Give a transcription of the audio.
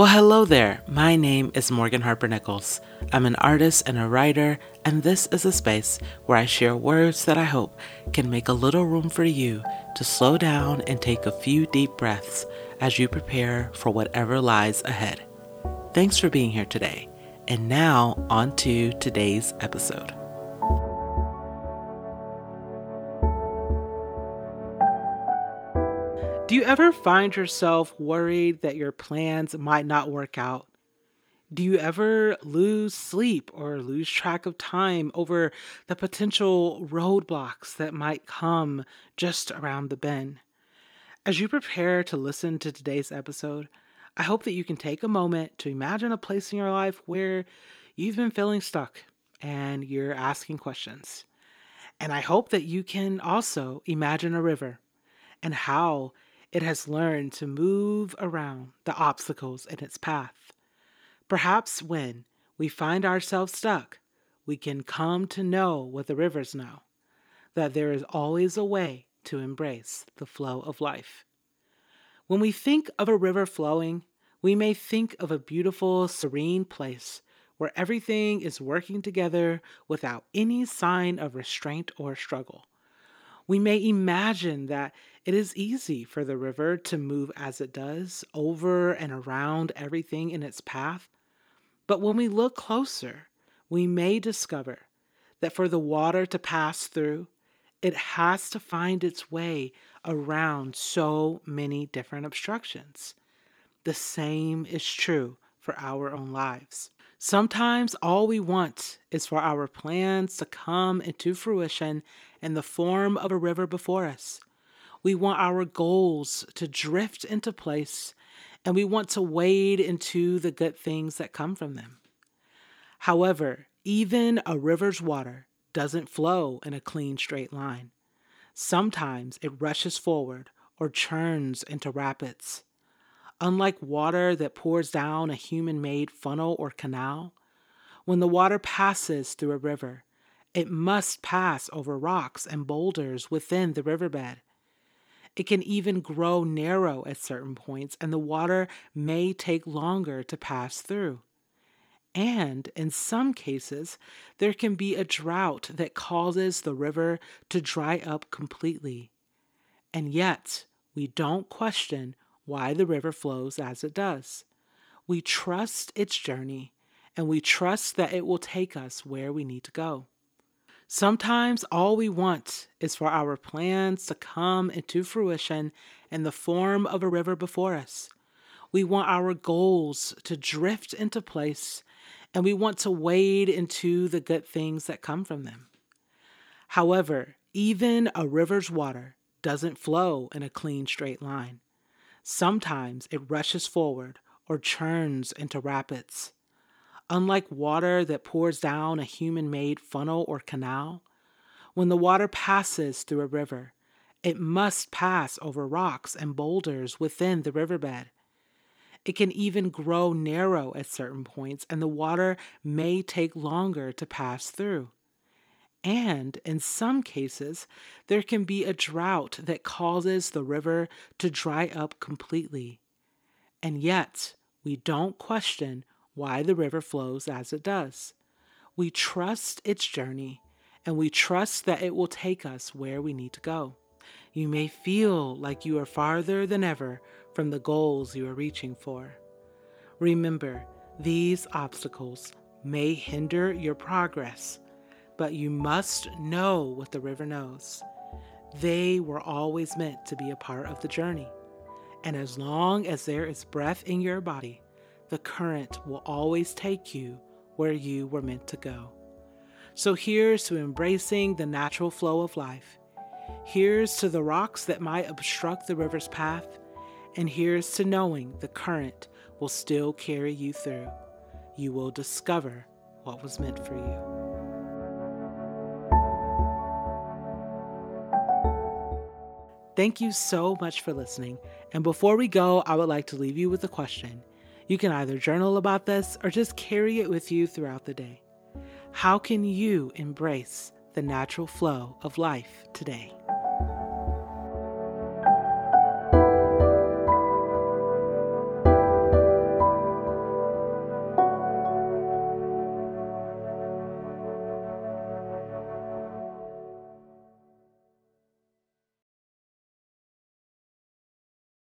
Well, hello there. My name is Morgan Harper Nichols. I'm an artist and a writer, and this is a space where I share words that I hope can make a little room for you to slow down and take a few deep breaths as you prepare for whatever lies ahead. Thanks for being here today. And now, on to today's episode. Do you ever find yourself worried that your plans might not work out? Do you ever lose sleep or lose track of time over the potential roadblocks that might come just around the bend? As you prepare to listen to today's episode, I hope that you can take a moment to imagine a place in your life where you've been feeling stuck and you're asking questions. And I hope that you can also imagine a river and how it has learned to move around the obstacles in its path. Perhaps when we find ourselves stuck, we can come to know what the rivers know, that there is always a way to embrace the flow of life. When we think of a river flowing, we may think of a beautiful, serene place where everything is working together without any sign of restraint or struggle. We may imagine that it is easy for the river to move as it does, over and around everything in its path. But when we look closer, we may discover that for the water to pass through, it has to find its way around so many different obstructions. The same is true for our own lives. Sometimes all we want is for our plans to come into fruition in the form of a river before us. We want our goals to drift into place, and we want to wade into the good things that come from them. However, even a river's water doesn't flow in a clean, straight line. Sometimes it rushes forward or churns into rapids. Unlike water that pours down a human-made funnel or canal, when the water passes through a river, it must pass over rocks and boulders within the riverbed. It can even grow narrow at certain points, and the water may take longer to pass through. And in some cases, there can be a drought that causes the river to dry up completely. And yet, we don't question why the river flows as it does. We trust its journey, and we trust that it will take us where we need to go. Sometimes all we want is for our plans to come into fruition in the form of a river before us. We want our goals to drift into place, and we want to wade into the good things that come from them. However, even a river's water doesn't flow in a clean, straight line. Sometimes it rushes forward or churns into rapids. Unlike water that pours down a human-made funnel or canal, when the water passes through a river, it must pass over rocks and boulders within the riverbed. It can even grow narrow at certain points, and the water may take longer to pass through. And in some cases, there can be a drought that causes the river to dry up completely. And yet, we don't question why the river flows as it does. We trust its journey, and we trust that it will take us where we need to go. You may feel like you are farther than ever from the goals you are reaching for. Remember, these obstacles may hinder your progress, but you must know what the river knows. They were always meant to be a part of the journey. And as long as there is breath in your body, the current will always take you where you were meant to go. So here's to embracing the natural flow of life. Here's to the rocks that might obstruct the river's path. And here's to knowing the current will still carry you through. You will discover what was meant for you. Thank you so much for listening. And before we go, I would like to leave you with a question. You can either journal about this or just carry it with you throughout the day. How can you embrace the natural flow of life today?